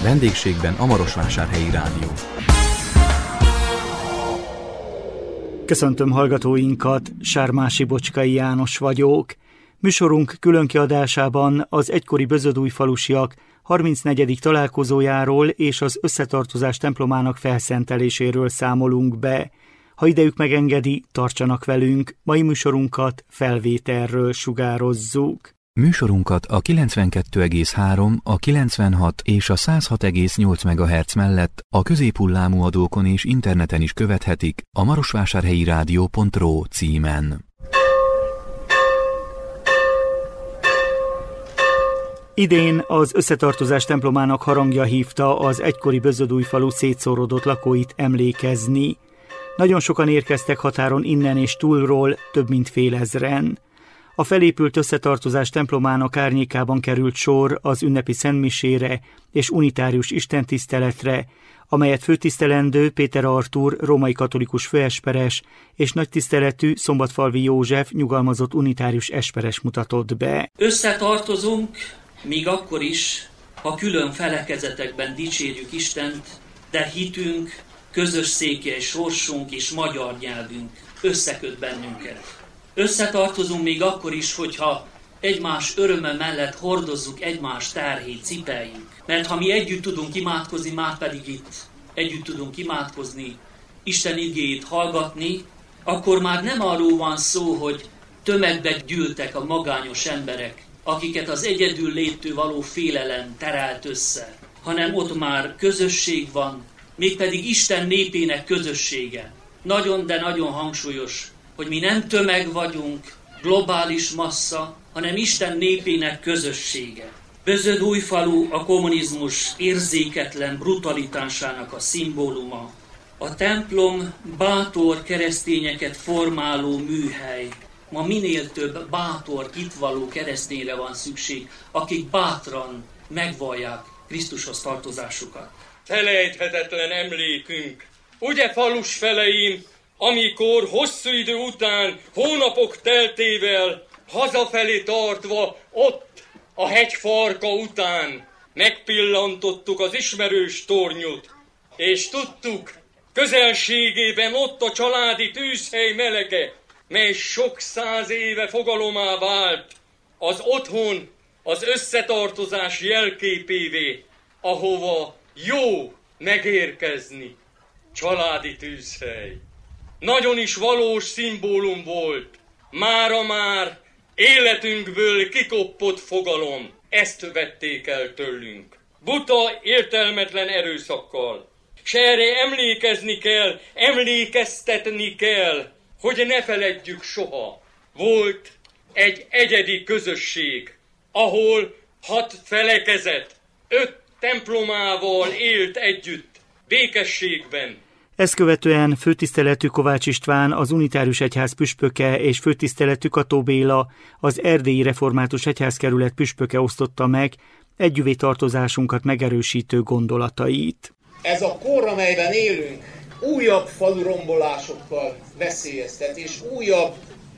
Vendégségben a Marosvásárhelyi Rádió. Köszöntöm hallgatóinkat, Sármási Bocskai János vagyok. Műsorunk különkiadásában az egykori bözödújfalusiak 34. találkozójáról és az Összetartozás templomának felszenteléséről számolunk be. Ha idejük megengedi, tartsanak velünk, mai műsorunkat felvételről sugározzuk. Műsorunkat a 92,3, a 96 és a 106,8 MHz mellett a középhullámú adókon és interneten is követhetik a marosvásárhelyirádió.ro címen. Idén az Összetartozás templomának harangja hívta az egykori bözödújfalu szétszórodott lakóit emlékezni. Nagyon sokan érkeztek határon innen és túlról, több mint fél ezren. A felépült Összetartozás templomának árnyékában került sor az ünnepi szentmisére és unitárius istentiszteletre, amelyet főtisztelendő Péter Artúr, római katolikus főesperes és nagytiszteletű Szombatfalvi József nyugalmazott unitárius esperes mutatott be. Összetartozunk, még akkor is, ha külön felekezetekben dicsérjük Istent, de hitünk, közös székely sorsunk és magyar nyelvünk összeköt bennünket. Összetartozunk még akkor is, hogyha egymás öröme mellett hordozzuk egymás terhét, cipeljük. Mert ha mi együtt tudunk imádkozni, már pedig itt együtt tudunk imádkozni, Isten igéjét hallgatni, akkor már nem arról van szó, hogy tömegbe gyűltek a magányos emberek, akiket az egyedül léttől való félelem terelt össze, hanem ott már közösség van, mégpedig Isten népének közössége. Nagyon, de nagyon hangsúlyos, hogy mi nem tömeg vagyunk, globális massza, hanem Isten népének közössége. Bözödújfalu a kommunizmus érzéketlen brutalitásának a szimbóluma. A templom bátor keresztényeket formáló műhely. Ma minél több bátor, hitvaló keresztényre van szükség, akik bátran megvallják Krisztushoz tartozásukat. Felejthetetlen emlékünk. Ugye, falus feleim, amikor hosszú idő után, hónapok teltével, hazafelé tartva, ott a hegy farka után megpillantottuk az ismerős tornyot, és tudtuk, közelségében ott a családi tűzhely melege, mely sok száz éve fogalomá vált, az otthon, az összetartozás jelképévé, ahova jó megérkezni. Családi tűzhely. Nagyon is valós szimbólum volt. Mára már életünkből kikoppott fogalom. Ezt vették el tőlünk. Buta, értelmetlen erőszakkal. S erre emlékezni kell, emlékeztetni kell, hogy ne feledjük soha. Volt egy egyedi közösség, ahol 6 felekezet, 5 templomával élt együtt, békességben. Ezt követően főtiszteletű Kovács István, az unitárius egyház püspöke és főtiszteletű Kató Béla, az erdélyi református egyházkerület püspöke osztotta meg együvé tartozásunkat megerősítő gondolatait. Ez a kor, amelyben élünk, újabb falurombolásokkal veszélyeztet, és újabb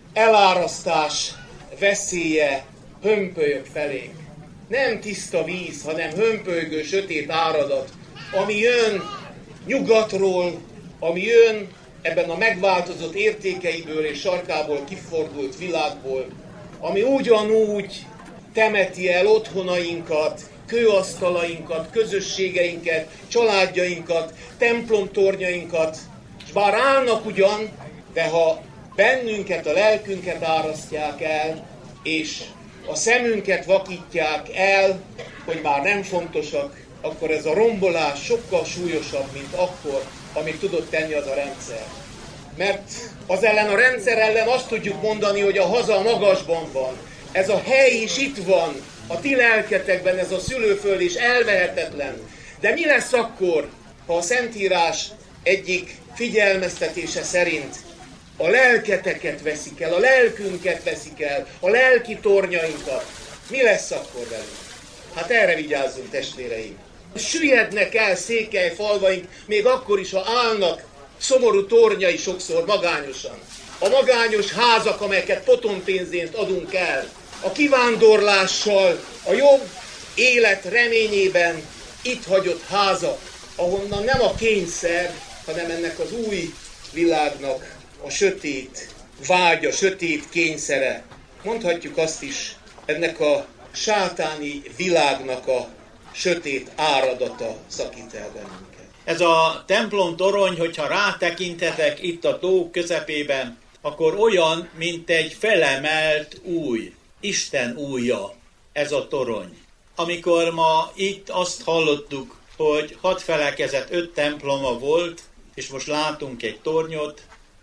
elárasztás veszélye hömpölyög felénk. Nem tiszta víz, hanem hömpölygő sötét áradat, ami jön nyugatról, ami jön ebben a megváltozott értékeiből és sarkából kifordult világból, ami ugyanúgy temeti el otthonainkat, kőasztalainkat, közösségeinket, családjainkat, templomtornyainkat, és bár állnak ugyan, de ha bennünket, a lelkünket árasztják el, és a szemünket vakítják el, hogy már nem fontosak, akkor ez a rombolás sokkal súlyosabb, mint akkor, amit tudott tenni az a rendszer. Mert az ellen a rendszer ellen azt tudjuk mondani, hogy a haza a magasban van. Ez a hely is itt van, a ti lelketekben, ez a szülőföld is elvehetetlen. De mi lesz akkor, ha a Szentírás egyik figyelmeztetése szerint a lelketeket veszik el, a lelkünket veszik el, a lelki tornyainkat? Mi lesz akkor velünk? Hát erre vigyázzunk, testvéreim. Süllyednek el székely falvaink, még akkor is, ha állnak szomorú tornyai sokszor magányosan. A magányos házak, amelyeket potonpénzért adunk el, a kivándorlással, a jobb élet reményében itt hagyott házak, ahonnan nem a kényszer, hanem ennek az új világnak a sötét vágya, sötét kényszere. Mondhatjuk azt is, ennek a sátáni világnak a sötét áradata szakít el bennünket. Ez a templom torony, hogyha rátekintetek itt a tó közepében, akkor olyan, mint egy felemelt új, Isten újja ez a torony. Amikor ma itt azt hallottuk, hogy 6 felekezet 5 temploma volt, és most látunk egy tornyot,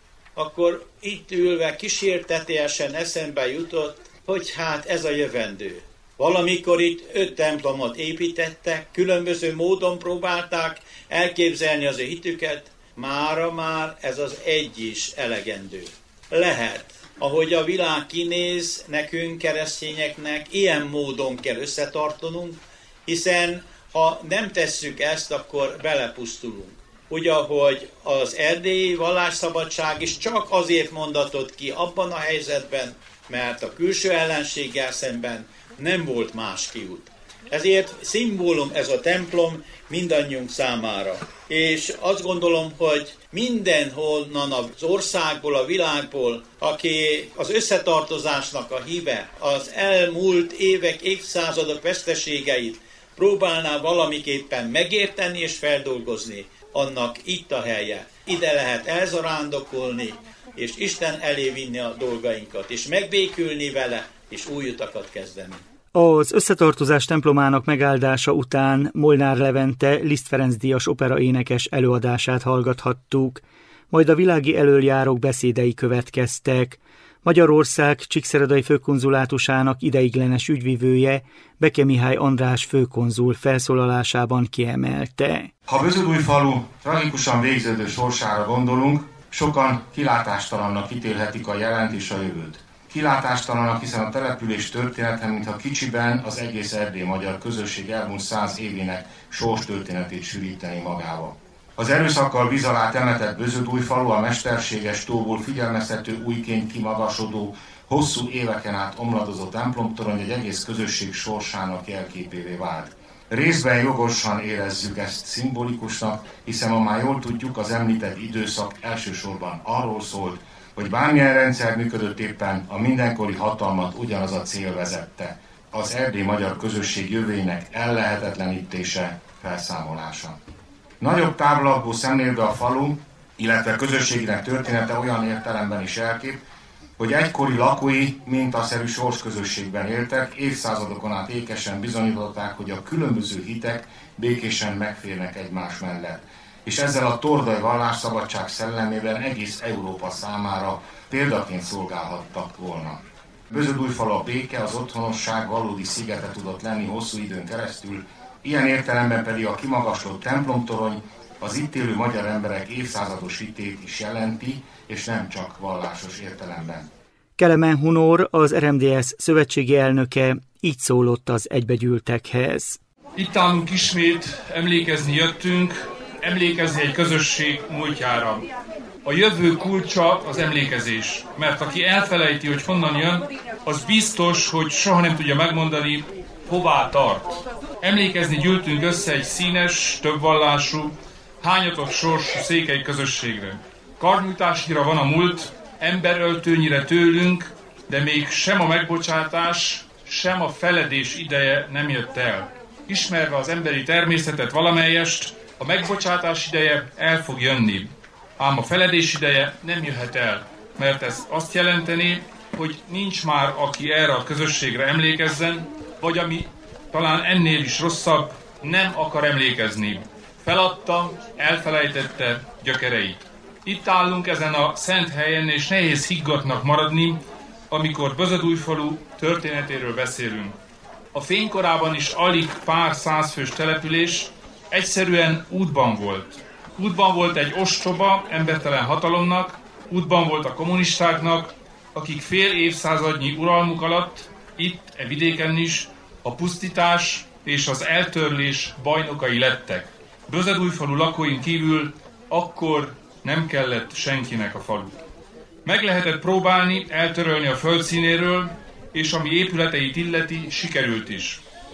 akkor itt ülve kísértetiesen eszembe jutott, hogy hát ez a jövendő. Valamikor itt 5 templomot építettek, különböző módon próbálták elképzelni az ő hitüket, mára már ez az egy is elegendő. Lehet, ahogy a világ kinéz, nekünk keresztényeknek ilyen módon kell összetartanunk, hiszen ha nem tesszük ezt, akkor belepusztulunk. Úgy, ahogy az erdélyi vallásszabadság is csak azért mondatott ki abban a helyzetben, mert a külső ellenséggel szemben nem volt más kiút. Ezért szimbólum ez a templom mindannyiunk számára. És azt gondolom, hogy mindenhonnan az országból, a világból, aki az összetartozásnak a híve, az elmúlt évek, évszázadok veszteségeit próbálná valamiképpen megérteni és feldolgozni, annak itt a helye. Ide lehet elzarándokolni, és Isten elé vinni a dolgainkat, és megbékülni vele, és új utakat kezdeni. Az Összetartozás templomának megáldása után Molnár Levente Liszt Ferenc díjas operaénekes előadását hallgathattuk, majd a világi elöljárók beszédei következtek. Magyarország Csíkszeredai főkonzulátusának ideiglenes ügyvivője, Beke Mihály András főkonzul felszólalásában kiemelte. Ha Bözödújfalu tragikusan végződő sorsára gondolunk, sokan kilátástalannak ítélhetik a jelent és a jövőt. Kilátástalanak, hiszen a település története, mintha kicsiben az egész erdélyi magyar közösség elmúlt 100 évének sorstörténetét sűríteni magába. Az erőszakkal víz alá temetett Bözödújfalu a mesterséges tóból figyelmeztető újként kimagasodó, hosszú éveken át omladozó templomtorony egy egész közösség sorsának jelképévé vált. Részben jogosan érezzük ezt szimbolikusnak, hiszen ma már jól tudjuk, az említett időszak elsősorban arról szólt, hogy bármilyen rendszer működött éppen, a mindenkori hatalmat ugyanaz a cél vezette, az erdélyi magyar közösség jövőjének ellehetetlenítése, felszámolása. Nagyobb távolabból szemlélve a falu, illetve közösségnek története olyan értelemben is elkép, hogy egykori lakói mintaszerű sorsközösségben éltek, évszázadokon át ékesen bizonyították, hogy a különböző hitek békésen megférnek egymás mellett. És ezzel a tordai vallásszabadság szellemében egész Európa számára példaként szolgálhattak volna. Bözödújfalu a béke, az otthonosság valódi szigete tudott lenni hosszú időn keresztül, ilyen értelemben pedig a kimagaslott templomtorony az itt élő magyar emberek évszázados hitét is jelenti, és nem csak vallásos értelemben. Kelemen Hunor, az RMDSZ szövetségi elnöke, így szólott az egybegyűltekhez. Itt állunk ismét, emlékezni jöttünk, emlékezni egy közösség múltjára. A jövő kulcsa az emlékezés, mert aki elfelejti, hogy honnan jön, az biztos, hogy soha nem tudja megmondani, hová tart. Emlékezni gyűltünk össze egy színes, többvallású, hányatott sorsú székely közösségre. Karnyújtásnyira van a múlt, emberöltőnyire tőlünk, de még sem a megbocsátás, sem a feledés ideje nem jött el. Ismerve az emberi természetet valamelyest, a megbocsátás ideje el fog jönni, ám a feledés ideje nem jöhet el, mert ez azt jelenteni, hogy nincs már, aki erre a közösségre emlékezzen, vagy ami talán ennél is rosszabb, nem akar emlékezni. Feladta, elfelejtette gyökereit. Itt állunk ezen a szent helyen, és nehéz higgadtnak maradni, amikor Bözödújfalu történetéről beszélünk. A fénykorában is alig pár százfős település egyszerűen útban volt. Útban volt egy ostoba, embertelen hatalomnak, útban volt a kommunistáknak, akik fél évszázadnyi uralmuk alatt, itt, e vidéken is, a pusztítás és az eltörlés bajnokai lettek. Bözödújfalu lakóin kívül akkor nem kellett senkinek a falu. Meg lehetett próbálni eltörölni a földszínéről, és ami épületeit illeti, sikerült is.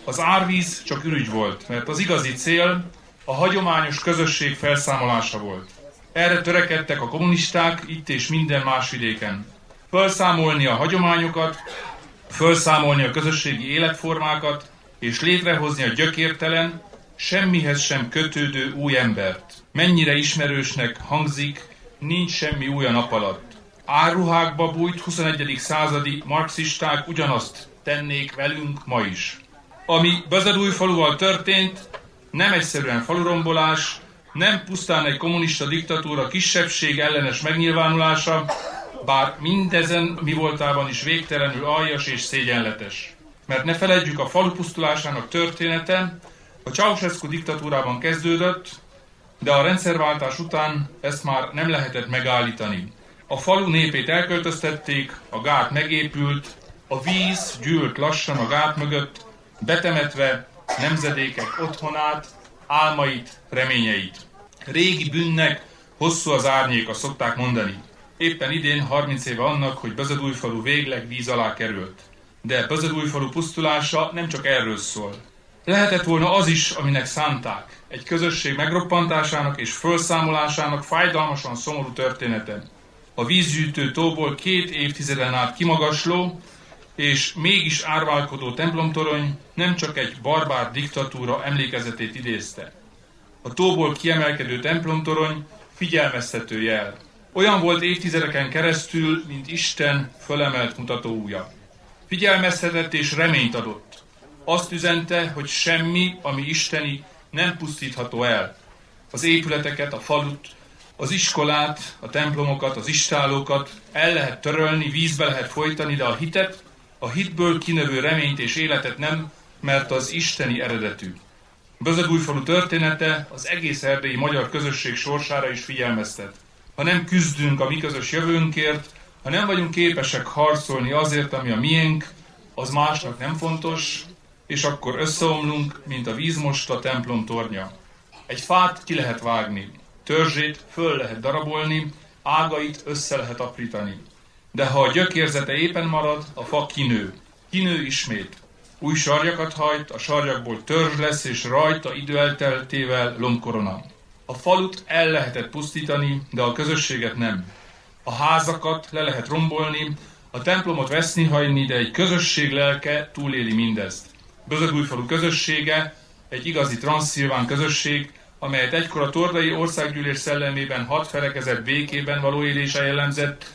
Az árvíz csak ürügy volt, mert az igazi cél a hagyományos közösség felszámolása volt. Erre törekedtek a kommunisták itt és minden más vidéken. Felszámolni a hagyományokat, felszámolni a közösségi életformákat, és létrehozni a gyökértelen, semmihez sem kötődő új embert. Mennyire ismerősnek hangzik, nincs semmi új a nap alatt. Árruhákba bújt 21. századi marxisták ugyanazt tennék velünk ma is. Ami Bezedújfaluval történt, nem egyszerűen falurombolás, nem pusztán egy kommunista diktatúra kisebbség ellenes megnyilvánulása, bár mindezen mi voltában is végtelenül aljas és szégyenletes. Mert ne feledjük, a falu pusztulásának története a Ceausescu diktatúrában kezdődött, de a rendszerváltás után ezt már nem lehetett megállítani. A falu népét elköltöztették, a gát megépült, a víz gyűlt lassan a gát mögött, betemetve nemzedékek otthonát, álmait, reményeit. Régi bűnnek hosszú az árnyéka, szokták mondani. Éppen idén 30 éve annak, hogy Bezedújfalu végleg víz alá került. De Bezedújfalu pusztulása nem csak erről szól. Lehetett volna az is, aminek szánták. Egy közösség megroppantásának és felszámolásának fájdalmasan szomorú története. A vízgyűjtő tóból 2 évtizeden át kimagasló és mégis árválkodó templomtorony nem csak egy barbár diktatúra emlékezetét idézte. A tóból kiemelkedő templomtorony figyelmeztető jel. Olyan volt évtizedeken keresztül, mint Isten fölemelt mutatóujja. Figyelmeztetett és reményt adott. Azt üzente, hogy semmi, ami isteni, nem pusztítható el. Az épületeket, a falut, az iskolát, a templomokat, az istállókat el lehet törölni, vízbe lehet folytani, de a hitet, a hitből kinövő reményt és életet nem, mert az isteni eredetű. Bezedújfalu története az egész erdélyi magyar közösség sorsára is figyelmeztet. Ha nem küzdünk a mi közös jövőnkért, ha nem vagyunk képesek harcolni azért, ami a miénk, az másnak nem fontos, és akkor összeomlunk, mint a vízmosta templom tornya. Egy fát ki lehet vágni, törzsét föl lehet darabolni, ágait össze lehet aprítani. De ha a gyökérzete éppen marad, a fa kinő. Kinő ismét. Új sarjakat hajt, a sarjakból törzs lesz, és rajta idő elteltével lombkorona. A falut el lehetett pusztítani, de a közösséget nem. A házakat le lehet rombolni, a templomot veszni hagyni, de egy közösség lelke túléli mindezt. Bezedújfalu közössége egy igazi transzszilván közösség, amelyet egykor a Tordai Országgyűlés szellemében 6 felekezet békében való élése jellemzett,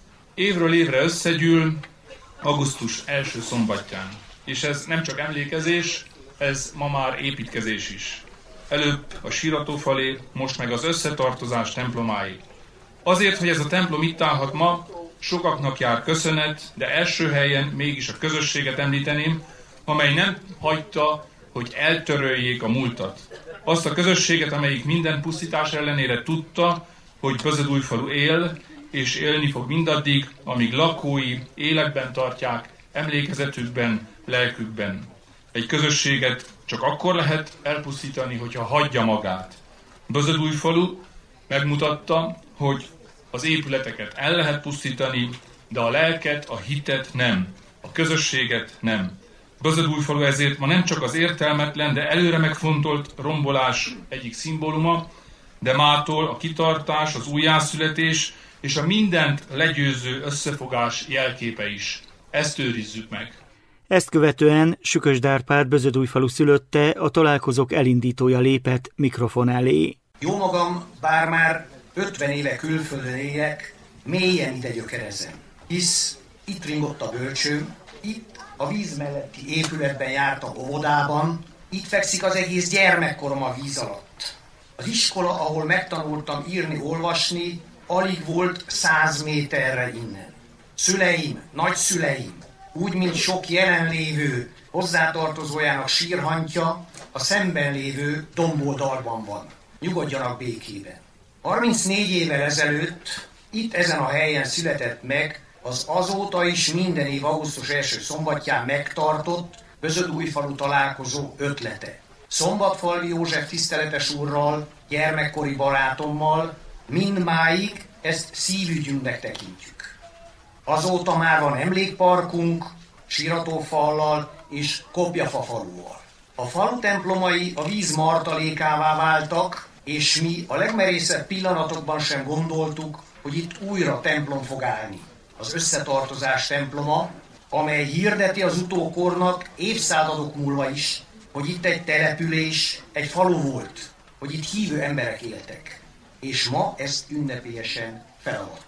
évről évre összegyűl augusztus első szombatján. És ez nem csak emlékezés, ez ma már építkezés is. Előbb a síratófalé, most meg az összetartozás templomáig. Azért, hogy ez a templom itt állhat ma, sokaknak jár köszönet, de első helyen mégis a közösséget említeném, amely nem hagyta, hogy eltöröljék a múltat. Azt a közösséget, amelyik minden pusztítás ellenére tudta, hogy Bezedújfalu él, és élni fog mindaddig, amíg lakói életben tartják, emlékezetükben, lelkükben. Egy közösséget csak akkor lehet elpusztítani, hogyha hagyja magát. Bezedújfalu megmutatta, hogy az épületeket el lehet pusztítani, de a lelket, a hitet nem, a közösséget nem. Bezedújfalu ezért ma nem csak az értelmetlen, de előre megfontolt rombolás egyik szimbóluma, de mától a kitartás, az újjászületés és a mindent legyőző összefogás jelképe is. Ezt őrizzük meg. Ezt követően Sükösd Árpád Bezedújfalu szülötte, a találkozók elindítója lépett mikrofon elé. Jómagam, bár már 50 éve külföldön éljek, mélyen ide gyökerezem. Hisz itt ringott a bölcsőm, itt a víz melletti épületben jártam óvodában, itt fekszik az egész gyermekkorom a víz alatt. Az iskola, ahol megtanultam írni, olvasni, alig volt 100 méterre innen. Szüleim, nagyszüleim, úgy, mint sok jelenlévő hozzátartozójának sírhantja, a szemben lévő domboldalban van. Nyugodjanak békében. 34 évvel ezelőtt itt ezen a helyen született meg az azóta is minden év augusztus első szombatján megtartott Bezedújfalu találkozó ötlete. Szombatfalvi József tiszteletes úrral, gyermekkori barátommal mindmáig ezt szívügyünknek tekintjük. Azóta már van emlékparkunk, síratófallal, és Kopjafa faluval. A falu templomai a víz martalékává váltak, és mi a legmerészebb pillanatokban sem gondoltuk, hogy itt újra templom fog állni. Az Összetartozás temploma, amely hirdeti az utókornak évszázadok múlva is, hogy itt egy település, egy falu volt, hogy itt hívő emberek éltek. És ma ezt ünnepélyesen felavattuk.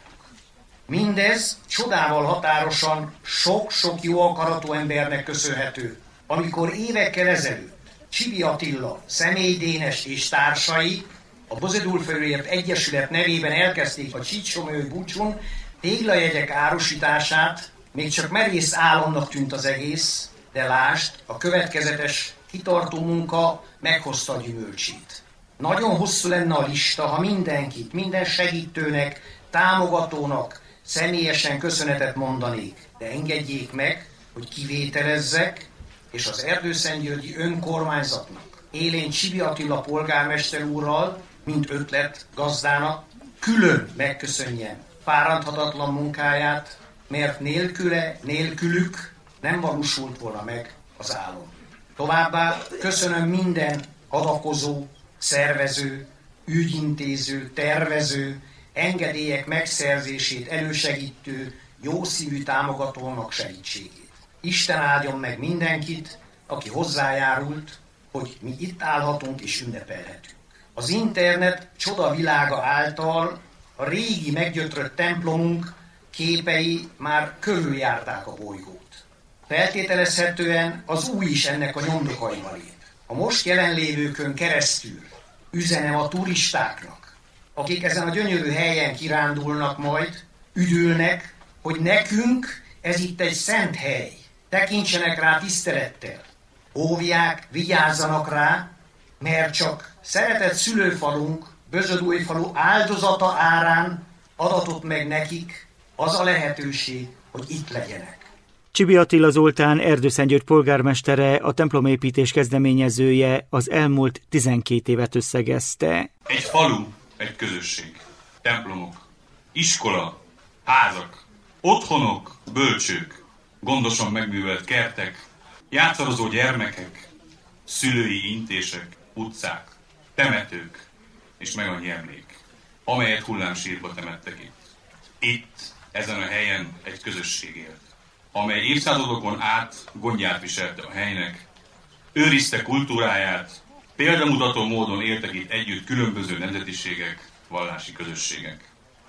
Mindez csodával határosan sok-sok jó akaratú embernek köszönhető, amikor évekkel ezelőtt Csibi Attila, Személy Dénes és társai a Bozedújfaluért Egyesület nevében elkezdték a Csícsomői búcsún téglajegyek árusítását, még csak merész álomnak tűnt az egész, de lásd, a következetes, kitartó munka meghozta a gyümölcsét. Nagyon hosszú lenne a lista, ha mindenkit, minden segítőnek, támogatónak személyesen köszönetet mondanék, de engedjék meg, hogy kivételezzek, és az Erdőszentgyörgyi önkormányzatnak, élén Csibi Attila polgármester úrral, mint ötlet gazdának, külön megköszönjem fáradhatatlan munkáját, mert nélkülük nem valósult volna meg az álom. Továbbá köszönöm minden adakozó, szervező, ügyintéző, tervező, engedélyek megszerzését elősegítő, jószívű támogatónak segítségét. Isten áldjon meg mindenkit, aki hozzájárult, hogy mi itt állhatunk és ünnepelhetünk. Az internet csodavilága által a régi meggyötrött templomunk képei már körüljárták a bolygót. Feltételezhetően az új is ennek a nyomdokaiba lép. A most jelenlévőkön keresztül üzenem a turistáknak, akik ezen a gyönyörű helyen kirándulnak majd, üdülnek, hogy nekünk ez itt egy szent hely. Tekintsenek rá tisztelettel. Óvják, vigyázzanak rá, mert csak szeretett szülőfalunk, Bözödújfalu áldozata árán adatott meg nekik az a lehetőség, hogy itt legyenek. Csibi Attila Zoltán, Erdőszentgyörgy polgármestere, a templomépítés kezdeményezője az elmúlt 12 évet összegezte. Egy falu, egy közösség, templomok, iskola, házak, otthonok, bölcsők, gondosan megművelt kertek, játszadozó gyermekek, szülői intések, utcák, temetők és meg annyi emlék, amelyet hullámsírba temettek itt. Itt, ezen a helyen egy közösség élt, amely évszázadokon át gondját viselte a helynek, őrizte kultúráját, példamutató módon éltek itt együtt különböző nemzetiségek, vallási közösségek.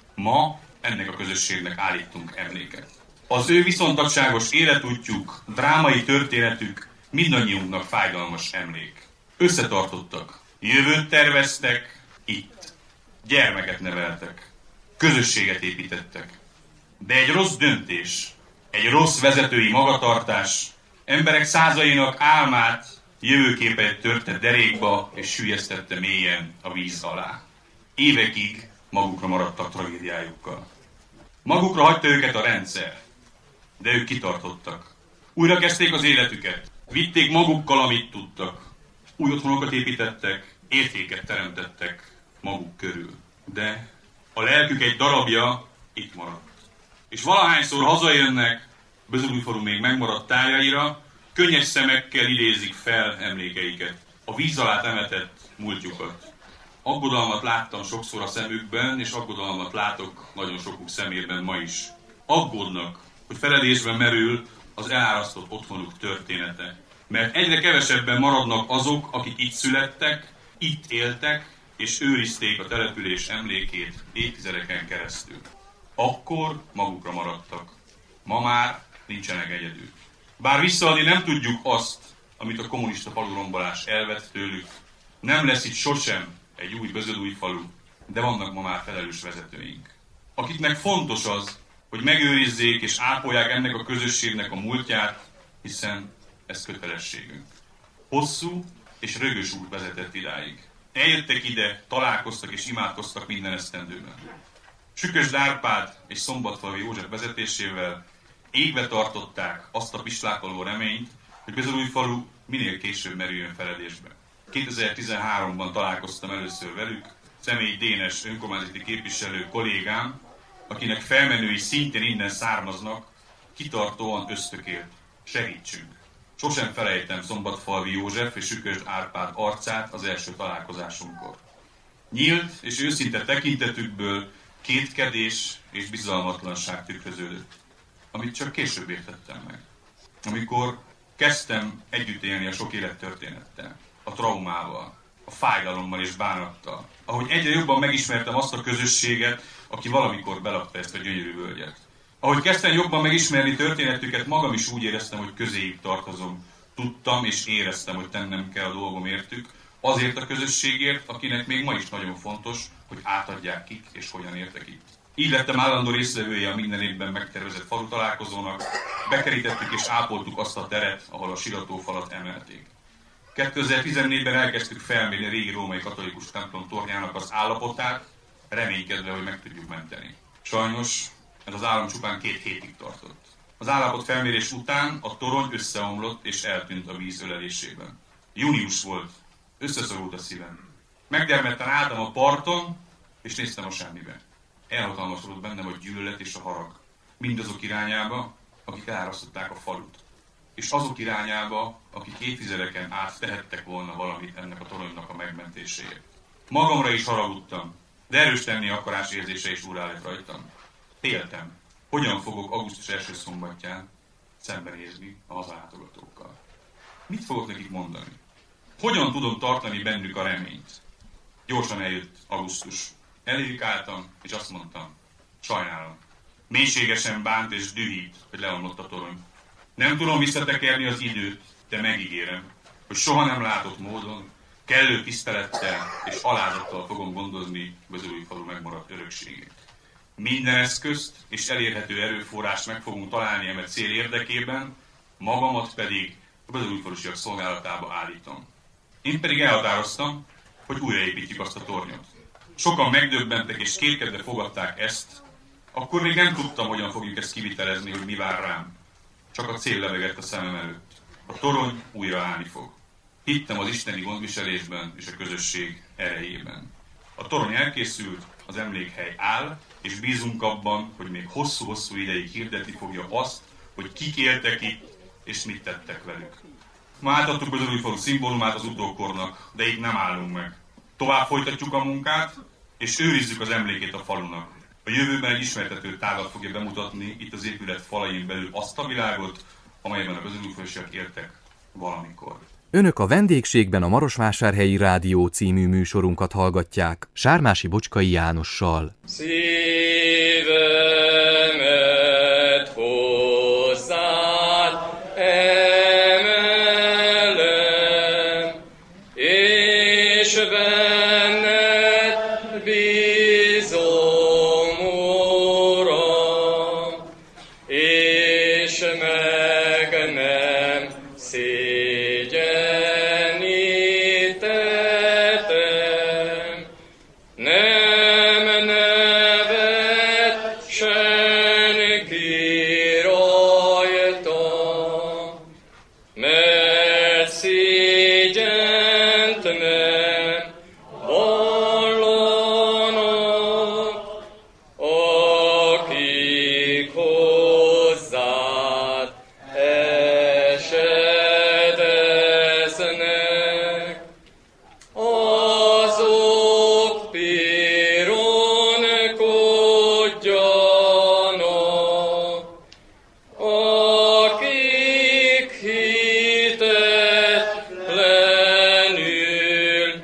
Ma ennek a közösségnek állítunk emléket. Az ő viszontagságos életútjuk, drámai történetük mindannyiunknak fájdalmas emlék. Összetartottak, jövőt terveztek, itt. Gyermeket neveltek, közösséget építettek. De egy rossz döntés, egy rossz vezetői magatartás emberek százainak álmát, jövőképet törte derékba és süllyesztette mélyen a víz alá. Évekig magukra maradtak tragédiájukkal. Magukra hagyta őket a rendszer, de ők kitartottak. Újra kezdték az életüket, vitték magukkal, amit tudtak. Új otthonokat építettek, értéket teremtettek maguk körül. De a lelkük egy darabja itt maradt. És valahányszor hazajönnek, Bözödújfalu még megmaradt tájaira, könnyes szemekkel idézik fel emlékeiket, a víz alá temetett múltjukat. Aggodalmat láttam sokszor a szemükben, és aggodalmat látok nagyon sokuk szemében ma is. Aggódnak, hogy feledésben merül az elárasztott otthonuk története. Mert egyre kevesebben maradnak azok, akik itt születtek, itt éltek, és őrizték a település emlékét évtizedeken keresztül. Akkor magukra maradtak. Ma már nincsenek egyedül. Bár visszaadni nem tudjuk azt, amit a kommunista falurombolás elvett tőlük, nem lesz itt sosem egy új Bözödújfalu, de vannak ma már felelős vezetőink, akiknek fontos az, hogy megőrizzék és ápolják ennek a közösségnek a múltját, hiszen ez kötelességünk. Hosszú és rögös út vezetett idáig. Eljöttek ide, találkoztak és imádkoztak minden esztendőben. Sükösd Árpád és Szombatfalvi József vezetésével égbe tartották azt a pislákoló reményt, hogy Bözödújfalu minél később merüljön feledésbe. 2013-ban találkoztam először velük, Személy Dénes önkormányzati képviselő kollégám, akinek felmenői szintén innen származnak, kitartóan ösztökélt. Segítsünk! Sosem felejtem Szombatfalvi József és Sükösd Árpád arcát az első találkozásunkkor. Nyílt és őszinte tekintetükből kétkedés és bizalmatlanság tükröződött, amit csak később értettem meg. Amikor kezdtem együtt élni a sok élettörténettel, a traumával, a fájdalommal és bánattal, ahogy egyre jobban megismertem azt a közösséget, aki valamikor belakta ezt a gyönyörű völgyet. Ahogy kezdtem jobban megismerni történetüket, magam is úgy éreztem, hogy közéjük tartozom. Tudtam és éreztem, hogy tennem kell a dolgom értük, azért a közösségért, akinek még ma is nagyon fontos, hogy átadják kik és hogyan értek itt. Így lettem állandó résztvevője a minden évben megtervezett falutalálkozónak, bekerítettük és ápoltuk azt a teret, ahol a siratófalat emelték. 2014-ben elkezdtük felmérni a régi római katolikus templom tornyának az állapotát, reménykedve, hogy meg tudjuk menteni. Sajnos ez az állam csupán 2 hétig tartott. Az állapot felmérés után a torony összeomlott és eltűnt a víz ölelésében. Június volt, összeszorult a szívem. Megdermedten álltam a parton, és néztem a semmibe. Elhatalmasodott bennem a gyűlölet és a harag. Mindazok irányába, akik elárasztották a falut. És azok irányába, akik évtizedeken át tehettek volna valamit ennek a toronynak a megmentéséért. Magamra is haragudtam, de erős tenni akarás érzése is úrrá lett rajtam. Féltem, hogyan fogok augusztus első szombatján szembenézni a hazalátogatókkal. Mit fogok nekik mondani? Hogyan tudom tartani bennük a reményt? Gyorsan eljött augusztus. Eléjük álltam, és azt mondtam, sajnálom. Mélységesen bánt és dühít, hogy leomlott a torony. Nem tudom visszatekerni az időt, de megígérem, hogy soha nem látott módon, kellő tisztelettel és alázattal fogom gondozni Bezőújfalu megmaradt örökségét. Minden eszközt és elérhető erőforrást meg fogunk találni eme cél érdekében, magamat pedig a bezőújfalusiak szolgálatába állítom. Én pedig elhatároztam, hogy újraépítjük azt a tornyot. Sokan megdöbbentek és kétkedve fogadták ezt, akkor még nem tudtam, hogyan fogjuk ezt kivitelezni, hogy mi vár rám. Csak a cél lebegett a szemem előtt. A torony újra állni fog. Hittem az isteni gondviselésben és a közösség erejében. A torony elkészült, az emlékhely áll, és bízunk abban, hogy még hosszú-hosszú ideig hirdetni fogja azt, hogy kik éltek itt, és mit tettek velük. Ma átadtuk Bezőújfalu szimbólumát az utókornak, de itt nem állunk meg. Tovább folytatjuk a munkát, és őrizzük az emlékét a falunak. A jövőben egy ismertető tárlat fogja bemutatni itt az épület falain belül azt a világot, amelyben a bezőújfalusiak éltek valamikor. Önök a vendégségben a Marosvásárhelyi Rádió című műsorunkat hallgatják Sármási Bocskai Jánossal. Szívemet hozzád emelem, és benned bízom, Uram, és meg nem szégyenítetem, nem nevet senki rajtam, mert szégyent nem vallanak, akik hozzád esedeznek. Azok pironkodjanak, akik hitetlenül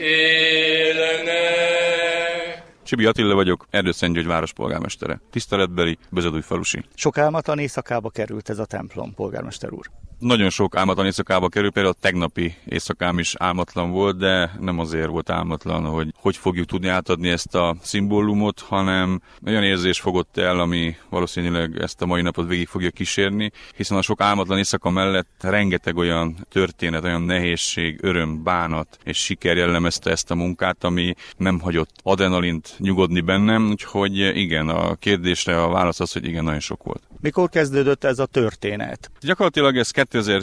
élnek. Csibi Attila vagyok, Erdőszentgyörgy várospolgármestere. Tiszteletbeli Bezőújfalusi. Sok álmatlan éjszakába került ez a templom, polgármester úr. Nagyon sok álmatlan éjszakába kerül, például a tegnapi éjszakám is álmatlan volt, de nem azért volt álmatlan, hogy fogjuk tudni átadni ezt a szimbólumot, hanem olyan érzés fogott el, ami valószínűleg ezt a mai napot végig fogja kísérni, hiszen a sok álmatlan éjszaka mellett rengeteg olyan történet, olyan nehézség, öröm, bánat és siker jellemezte ezt a munkát, ami nem hagyott adrenalint nyugodni bennem, úgyhogy igen, a kérdésre a válasz az, hogy igen, nagyon sok volt. Mikor kezdődött ez a történet? Gyakorlatilag ez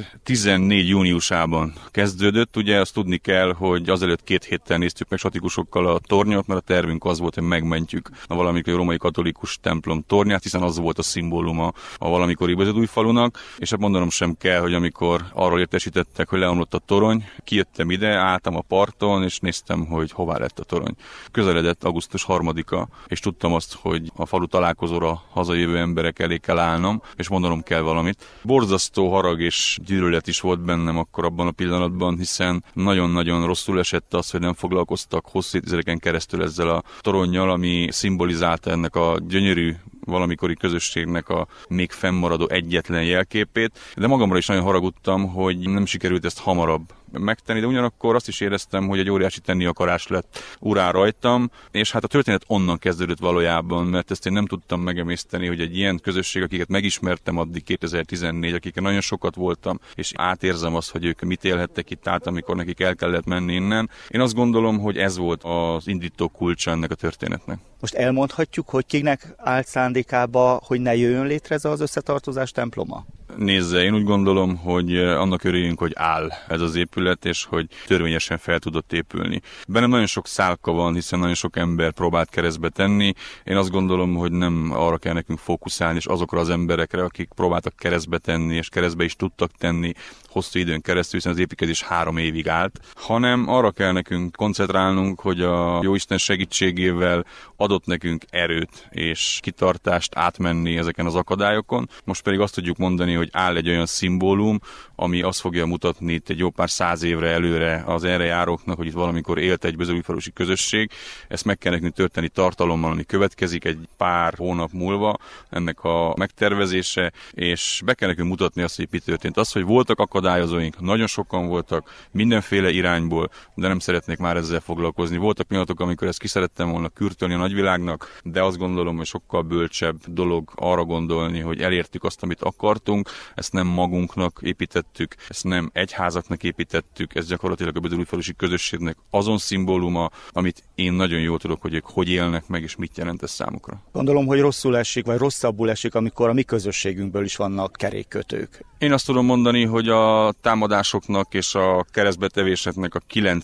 2014 júniusában kezdődött. Ugye azt tudni kell, hogy azelőtt 2 héttel néztük meg statikusokkal a tornyot, mert a tervünk az volt, hogy megmentjük a valamikori római katolikus templom tornyát, hiszen az volt a szimbóluma a valamikori Bezödújfalunak, és hát mondanom sem kell, hogy amikor arról értesítettek, hogy leomlott a torony, kijöttem ide, álltam a parton, és néztem, hogy hová lett a torony. Közeledett augusztus 3-a, és tudtam azt, hogy a falu találkozóra hazajövő emberek elé kell állnom, és mondanom kell valamit. Borzasztó harag és gyűlölet is volt bennem akkor abban a pillanatban, hiszen nagyon-nagyon rosszul esett az, hogy nem foglalkoztak hosszú évtizedeken keresztül ezzel a toronnyal, ami szimbolizálta ennek a gyönyörű valamikori közösségnek a még fennmaradó egyetlen jelképét, de magamra is nagyon haragudtam, hogy nem sikerült ezt hamarabb megtenni, de ugyanakkor azt is éreztem, hogy egy óriási tenni akarás lett urán rajtam, és hát a történet onnan kezdődött valójában, mert ezt én nem tudtam megemészteni, hogy egy ilyen közösség, akiket megismertem addig 2014, akikkel nagyon sokat voltam, és átérzem azt, hogy ők mit élhettek itt át, amikor nekik el kellett menni innen. Én azt gondolom, hogy ez volt az indító kulcsa ennek a történetnek. Most elmondhatjuk, hogy kinek állt szándékába, hogy ne jöjjön létre ez az összetartozás temploma? Nézze, én úgy gondolom, hogy annak örüljünk, hogy áll ez az épület, és hogy törvényesen fel tudott épülni. Bennem nagyon sok szálka van, hiszen nagyon sok ember próbált keresztbe tenni. Én azt gondolom, hogy nem arra kell nekünk fókuszálni, és azokra az emberekre, akik próbáltak keresztbe tenni, és keresztbe is tudtak tenni hosszú időn keresztül, hiszen az építkezés 3 évig állt, hanem arra kell nekünk koncentrálnunk, hogy a Jóisten segítségével adott nekünk erőt és kitartást átmenni ezeken az akadályokon. Most pedig azt tudjuk mondani, hogy áll egy olyan szimbólum, ami azt fogja mutatni itt egy jó pár 100 évre előre az erre járóknak, hogy itt valamikor élt egy bezöldújfalusi közösség. Ezt meg kell nekünk történni tartalommal, ami következik egy pár hónap múlva, ennek a megtervezése, és be kell nekünk mutatni azt, hogy mi történt. Az, hogy voltak akadályozóink, nagyon sokan voltak, mindenféle irányból, de nem szeretnék már ezzel foglalkozni. Voltak pillanatok, amikor ezt ki szerettem volna kürtölni a nagyvilágnak, de azt gondolom, hogy sokkal bölcsebb dolog arra gondolni, hogy elértük azt, amit akartunk, ezt nem magunknak építettük, ezt nem egyházaknak építettük, ez gyakorlatilag a bezöldújfalusi közösségnek azon szimbóluma, amit én nagyon jól tudok, hogy ők hogy élnek meg, és mit jelent ez számukra. Gondolom, hogy rosszul esik, vagy rosszabbul esik, amikor a mi közösségünkből is vannak kerékkötők. Én azt tudom mondani, hogy a támadásoknak és a keresztbetevéseknek a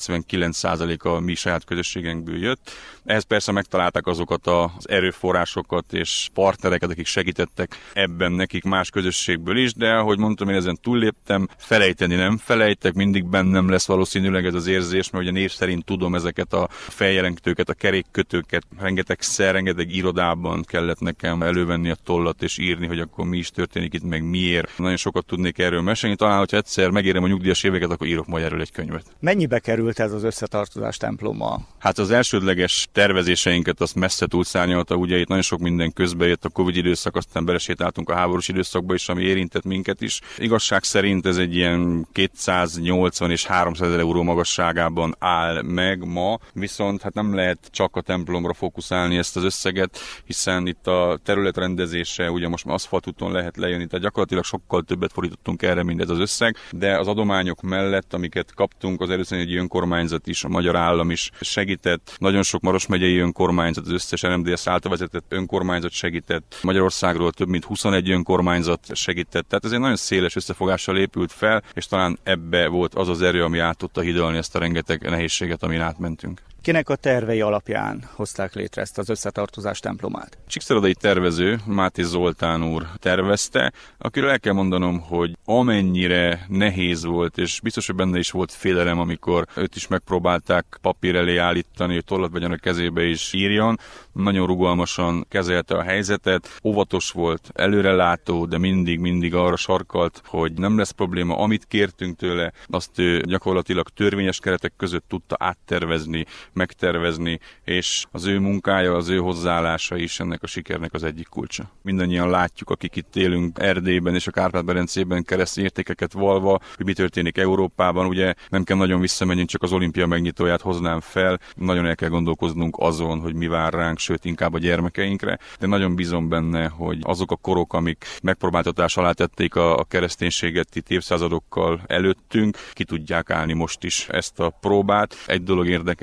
99%-a mi saját közösségünkből jött. Ehhez persze megtalálták azokat az erőforrásokat és partnereket, akik segítettek ebben nekik más közösségből is, de ahogy mondtam, én ezen túlléptem, felejteni nem felejtek, mindig bennem lesz valószínűleg ez az érzés, mert ugye név szerint tudom ezeket a feljelentőket, a kerékkötőket, rengeteg irodában kellett nekem elővenni a tollat és írni, hogy akkor mi is történik itt, meg miért. Nagyon sokat tudnék erről mesélni, talán, hogyha egyszer megérem a nyugdíjas éveket, akkor írok majd erről egy könyvet. Mennyibe került ez az összetartozás temploma? Hát az elsődleges tervezéseinket azt messze túlszárnyalta, ugye itt nagyon sok minden közbejött, a Covid időszak, aztán belesétáltunk a háborús időszakba is, ami érintett minket is. Igazság szerint ez egy ilyen 280 és 300 euró magasságában áll meg ma, viszont hát nem lehet csak a templomra fókuszálni ezt az összeget, hiszen itt a területrendezése, ugye most már aszfaltúton lehet lejönni, tehát gyakorlatilag sokkal többet fordítottunk erre, mint ez az összeg, de az adományok mellett, amiket kaptunk, az Erőszentgyörgyi önkormányzat is, a magyar állam is segített, nagyon sok Maros megyei önkormányzat, az összes RMDSZ által vezetett önkormányzat segített, Magyarországról több mint 21 önkormányzat segített, tehát ez egy nagyon széles összefogással épült fel, és talán ebbe volt az az erő, ami át tudta hidalni ezt a rengeteg nehézséget, amin átmentünk. Kinek a tervei alapján hozták létre ezt az összetartozás templomát? Csíkszeredai tervező, Máté Zoltán úr tervezte, akiről el kell mondanom, hogy amennyire nehéz volt, és biztos, hogy benne is volt félelem, amikor őt is megpróbálták papír elé állítani, hogy tollat vegyen a kezébe és írjon. Nagyon rugalmasan kezelte a helyzetet, óvatos volt, előrelátó, de mindig arra sarkalt, hogy nem lesz probléma. Amit kértünk tőle, azt ő gyakorlatilag törvényes keretek között tudta áttervezni, megtervezni, és az ő munkája, az ő hozzáállása is ennek a sikernek az egyik kulcsa. Mindannyian látjuk, akik itt élünk Erdélyben és a Kárpát-medencében keresztény értékeket valva, hogy mi történik Európában. Ugye nem kell nagyon visszamenni, csak az olimpia megnyitóját hoznám fel. Nagyon el kell gondolkoznunk azon, hogy mi vár ránk, sőt inkább a gyermekeinkre, de nagyon bízom benne, hogy azok a korok, amik megpróbáltatás alá tették a kereszténységet itt évszázadokkal előttünk, ki tudják állni most is ezt a próbát. Egy dolog érdekel, hogy a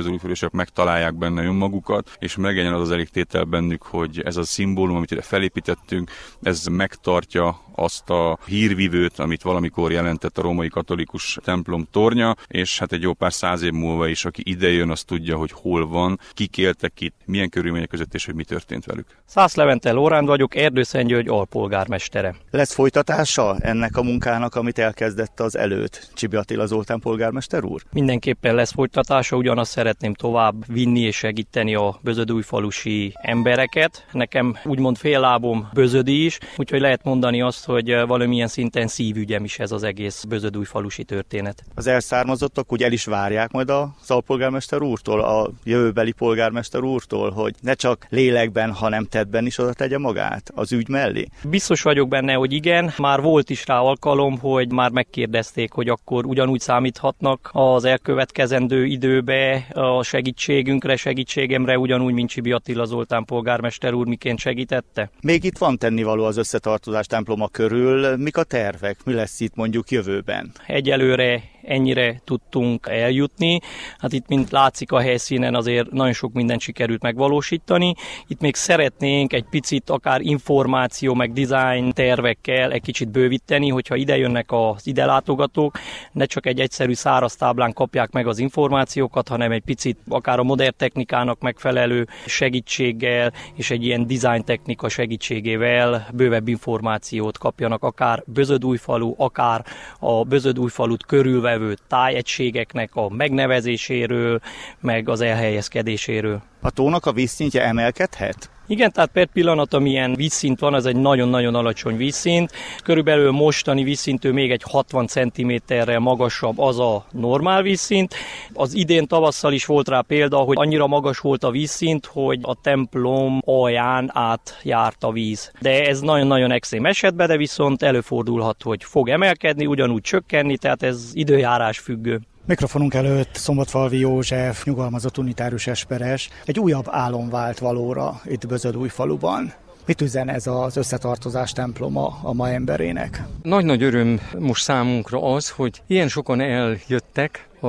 bözödújfalusiak megtalálják benne önmagukat, és meglegyen az elégtétel bennük, hogy ez a szimbólum, amit ide felépítettünk, ez megtartja azt a hírvivőt, amit valamikor jelentett a római katolikus templom tornya, és hát egy jó pár száz év múlva is, aki idejön, az tudja, hogy hol van, kik éltek itt, milyen körülmények között, és hogy mi történt velük. Szász Levente Lóránd vagyok, Erdőszentgyörgy alpolgármestere. Lesz folytatása ennek a munkának, amit elkezdett az előtt Csibi Attila Zoltán polgármester úr? Mindenképpen lesz folytatása, ugyanazt szeretném tovább vinni és segíteni a bözödújfalusi embereket. Nekem úgymond féllábom bözödi is, úgyhogy lehet mondani azt, hogy valamilyen szinten szívügyem is ez az egész bözödújfalusi történet. Az elszármazottak úgy el is várják majd az alpolgármester úrtól, a jövőbeli polgármester úrtól, hogy ne csak lélekben, hanem tettben is oda tegye magát az ügy mellé? Biztos vagyok benne, hogy igen. Már volt is rá alkalom, hogy már megkérdezték, hogy akkor ugyanúgy számíthatnak az elkövetkezendő időbe a segítségemre, ugyanúgy, mint Csibi Attila Zoltán polgármester úr miként segítette. Még itt van tennivaló az Összetartozás temploma körül. Mik a tervek? Mi lesz itt mondjuk jövőben? Egyelőre ennyire tudtunk eljutni. Hát itt, mint látszik a helyszínen, azért nagyon sok mindent sikerült megvalósítani. Itt még szeretnénk egy picit akár információ, meg design tervekkel egy kicsit bővíteni, hogyha ide jönnek az ide látogatók, ne csak egy egyszerű száraz táblán kapják meg az információkat, hanem egy picit akár a modern technikának megfelelő segítséggel és egy ilyen design technika segítségével bővebb információt kapjanak, akár Bözödújfalu, akár a Bözödújfalut körülvevő tájegységeknek a megnevezéséről, meg az elhelyezkedéséről. A tónak a vízszintje emelkedhet? Igen, tehát per pillanat, amilyen vízszint van, az egy nagyon-nagyon alacsony vízszint. Körülbelül mostani vízszintű még egy 60 cm-rel magasabb az a normál vízszint. Az idén tavasszal is volt rá példa, hogy annyira magas volt a vízszint, hogy a templom alján átjárt a víz. De ez nagyon-nagyon extrém esetben, de viszont előfordulhat, hogy fog emelkedni, ugyanúgy csökkenni, tehát ez időjárás függő. Mikrofonunk előtt Szombatfalvi József, nyugalmazott unitárius esperes, egy újabb álom vált valóra itt Bözödújfaluban. Mit üzen ez az Összetartozás temploma a ma emberének? Nagy-nagy öröm most számunkra az, hogy ilyen sokan eljöttek a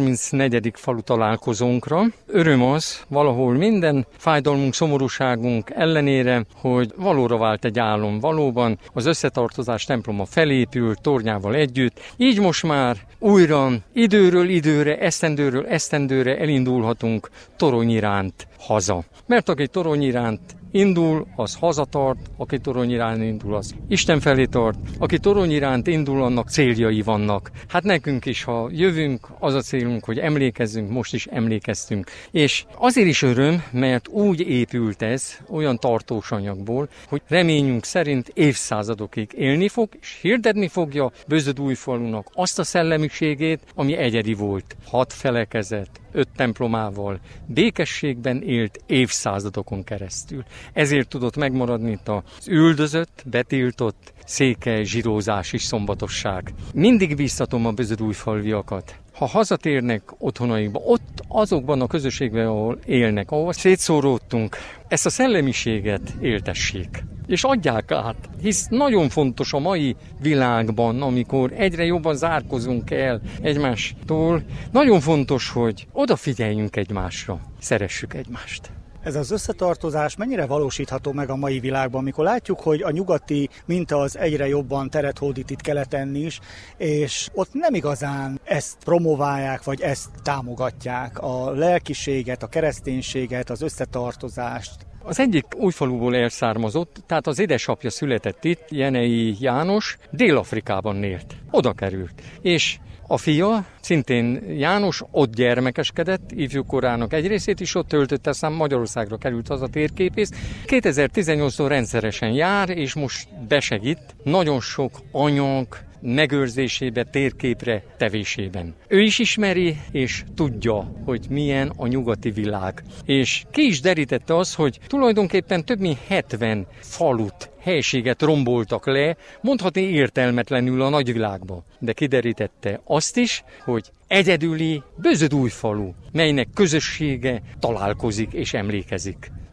34. falu találkozónkra. Öröm az, valahol minden fájdalmunk, szomorúságunk ellenére, hogy valóra vált egy álom. Valóban az Összetartozás temploma felépült tornyával együtt. Így most már újra időről időre, esztendőről esztendőre elindulhatunk torony iránt haza. Mert aki torony iránt indul, az hazatart, aki torony iránt indul, az Isten felé tart, aki torony iránt indul, annak céljai vannak. Hát nekünk is, ha jövünk, az a célunk, hogy emlékezzünk, most is emlékeztünk. És azért is öröm, mert úgy épült ez, olyan tartós anyagból, hogy reményünk szerint évszázadokig élni fog, és hirdetni fogja Bözödújfalunak azt a szellemiségét, ami egyedi volt. 6 felekezet, 5 templomával békességben élt évszázadokon keresztül. Ezért tudott megmaradni itt az üldözött, betiltott székely zsirózás és szombatosság. Mindig bíztatom a bözödújfalviakat. Ha hazatérnek otthonaikba, ott azokban a közösségben, ahol élnek, ahol szétszóródtunk, ezt a szellemiséget éltessék. És adják át, hisz nagyon fontos a mai világban, amikor egyre jobban zárkozunk el egymástól, nagyon fontos, hogy odafigyeljünk egymásra, szeressük egymást. Ez az összetartozás mennyire valósítható meg a mai világban, amikor látjuk, hogy a nyugati minta az egyre jobban teret hódít itt keleten is, és ott nem igazán ezt promoválják, vagy ezt támogatják, a lelkiséget, a kereszténységet, az összetartozást. Az egyik Újfaluból elszármazott, tehát az édesapja született itt, Jenei János, Dél-Afrikában élt. Oda került. És a fia, szintén János, ott gyermekeskedett, ifjúkorának egy részét is ott töltötte, aztán Magyarországra került haza térképész. 2018-tól rendszeresen jár, és most besegít nagyon sok anyag megőrzésébe, térképre tevésében. Ő is ismeri, és tudja, hogy milyen a nyugati világ. És ki is derítette azt, hogy tulajdonképpen több mint 70 falut, helységet romboltak le, mondhatni értelmetlenül a nagyvilágba. De kiderítette azt is, hogy egyedüli Bözödújfalu, melynek közössége találkozik és emlékezik.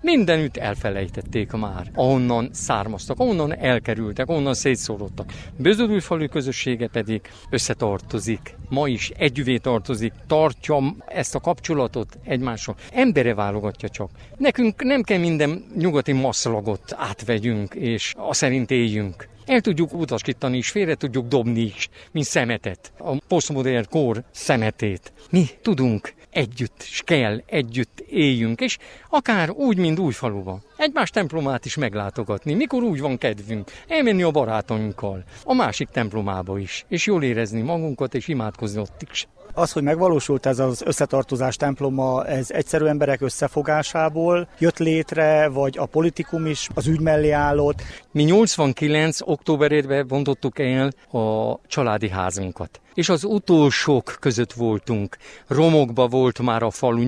Mindenütt elfelejtették már, ahonnan származtak, ahonnan elkerültek, ahonnan szétszórodtak. Bözödújfalu közössége pedig összetartozik, ma is együvé tartozik, tartja ezt a kapcsolatot egymással. Embere válogatja csak. Nekünk nem kell minden nyugati maszlagot átvegyünk, és azt szerint éljünk. El tudjuk utasítani és félre tudjuk dobni is, mint szemetet, a posztmodern kor szemetét. Mi tudunk együtt, és kell együtt éljünk, és akár úgy, mint Újfaluban. Egymás templomát is meglátogatni, mikor úgy van kedvünk, elmenni a barátainkkal, a másik templomába is, és jól érezni magunkat, és imádkozni ott is. Az, hogy megvalósult ez az összetartozás temploma, ez egyszerű emberek összefogásából jött létre, vagy a politikum is az ügy mellé állott? Mi 89. októberében bontottuk el a családi házunkat. És az utolsók között voltunk. Romokba volt már a falu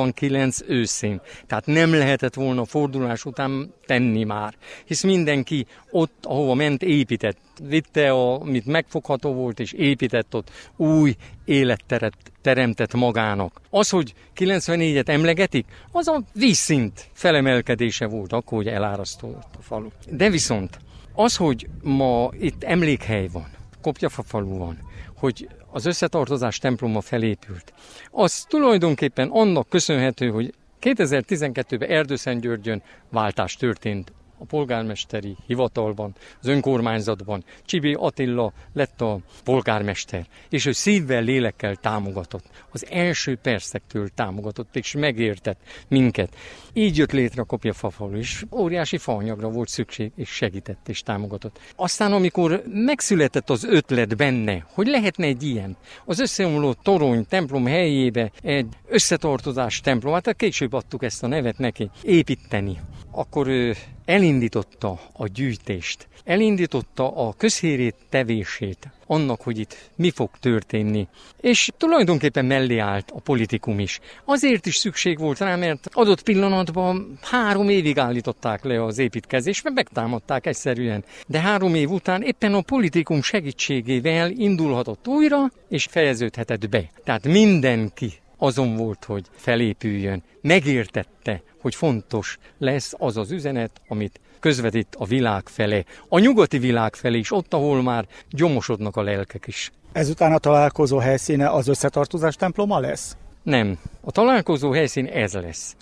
89 őszén. Tehát nem lehetett volna fordulás után tenni már. Hisz mindenki ott, ahova ment, épített. Vitte, amit megfogható volt, és épített ott új életteret teremtett magának. Az, hogy 94-et emlegetik, az a vízszint felemelkedése volt, akkor, hogy elárasztott a falu. De viszont az, hogy ma itt emlékhely van, Kopjafa falu van, hogy az összetartozás temploma felépült, az tulajdonképpen annak köszönhető, hogy 2012-ben Erdőszentgyörgyön váltás történt a polgármesteri hivatalban, az önkormányzatban. Csibé Attila lett a polgármester, és ő szívvel, lélekkel támogatott. Az első percektől támogatott, és megértett minket. Így jött létre a Kopjafa falu is. Óriási faanyagra volt szükség, és segített, és támogatott. Aztán, amikor megszületett az ötlet benne, hogy lehetne egy ilyen, az összeomló torony templom helyébe egy összetartozás templom, hát később adtuk ezt a nevet neki, építeni, akkor ő elindította a gyűjtést, elindította a közhírét tevését annak, hogy itt mi fog történni. És tulajdonképpen mellé állt a politikum is. Azért is szükség volt rá, mert adott pillanatban 3 évig állították le az építkezést, mert megtámadták egyszerűen. De 3 év után éppen a politikum segítségével indulhatott újra, és fejeződhetett be. Tehát mindenki azon volt, hogy felépüljön. Megértette, hogy fontos lesz az az üzenet, amit közvetít a világ felé. A nyugati világ felé is, ott, ahol már gyomosodnak a lelkek is. Ezután a találkozó helyszíne az összetartozás temploma lesz? Nem. A találkozó helyszín ez lesz.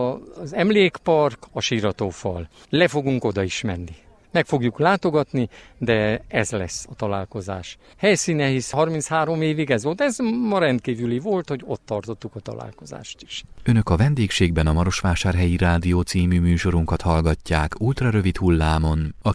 Az emlékpark, a síratófal. Le fogunk oda is menni. Meg fogjuk látogatni, de ez lesz a találkozás. Helyszíne, hisz 33 évig ez volt, ez ma rendkívüli volt, hogy ott tartottuk a találkozást is. Önök a vendégségben a Marosvásárhelyi Rádió című műsorunkat hallgatják ultrarövid hullámon, a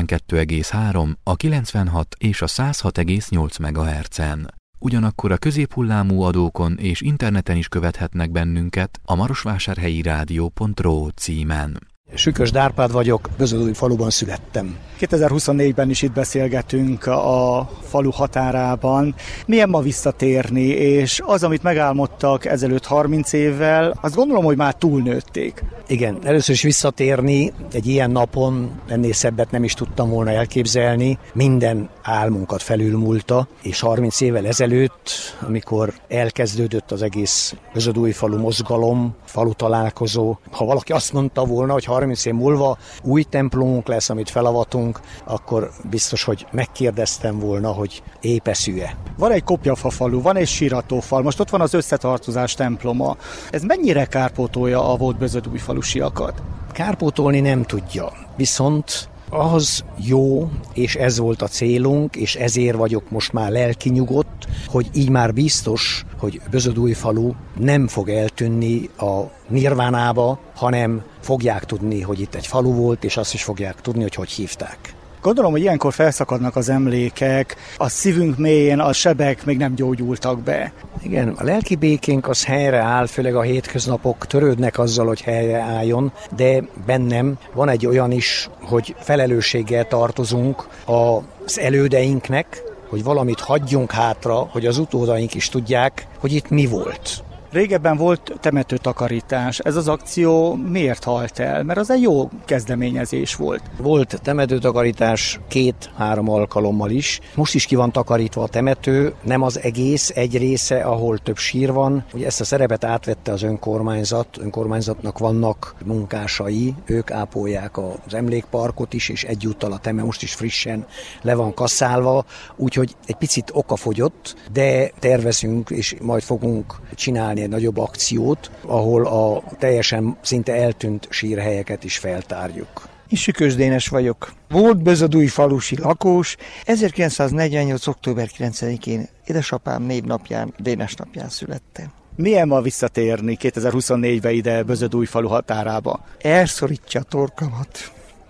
92,3, a 96 és a 106,8 MHz-en. Ugyanakkor a középhullámú adókon és interneten is követhetnek bennünket a marosvásárhelyirádió.ro címen. Sükös Árpád vagyok, Bözödújfaluban születtem. 2024-ben is itt beszélgetünk a falu határában. Milyen ma visszatérni, és az, amit megálmodtak ezelőtt 30 évvel, azt gondolom, hogy már túlnőtték. Igen, először is visszatérni egy ilyen napon, ennél szebbet nem is tudtam volna elképzelni. Minden álmunkat felülmúlta, és 30 évvel ezelőtt, amikor elkezdődött az egész Bözödújfalu mozgalom, falu találkozó, ha valaki azt mondta volna, hogy 30 év múlva új templomunk lesz, amit felavatunk, akkor biztos, hogy megkérdeztem volna, hogy épeszű-e. Van egy Kopjafa falu, van egy síratófal, most ott van az összetartozás temploma. Ez mennyire kárpótolja a volt bözödújfalusiakat? Kárpótolni nem tudja, viszont ahhoz jó, és ez volt a célunk, és ezért vagyok most már lelki nyugodt, hogy így már biztos, hogy Bözödújfalu nem fog eltűnni a nirvánába, hanem fogják tudni, hogy itt egy falu volt, és azt is fogják tudni, hogy hogy hívták. Gondolom, hogy ilyenkor felszakadnak az emlékek, a szívünk mélyén a sebek még nem gyógyultak be. Igen, a lelki békénk az helyre áll, főleg a hétköznapok törődnek azzal, hogy helyre álljon, de bennem van egy olyan is, hogy felelősséggel tartozunk az elődeinknek, hogy valamit hagyjunk hátra, hogy az utódaink is tudják, hogy itt mi volt. Régebben volt temetőtakarítás. Ez az akció miért halt el? Mert az egy jó kezdeményezés volt. Volt temetőtakarítás 2-3 alkalommal is. Most is ki van takarítva a temető, nem az egész, egy része, ahol több sír van. Ugye ezt a szerepet átvette az önkormányzatnak vannak munkásai, ők ápolják az emlékparkot is, és egyúttal a teme most is frissen le van kasszálva, úgyhogy egy picit okafogyott, de tervezünk, és majd fogunk csinálni egy nagyobb akciót, ahol a teljesen szinte eltűnt sírhelyeket is feltárjuk. Én Sükös Dénes vagyok. Volt Bözödújfalusi lakós. 1948. október 9-én édesapám névnapján, Dénes napján születtem. Milyen ma visszatérni 2024-ben ide Bözödújfalu határába? Elszorítja a torkamat.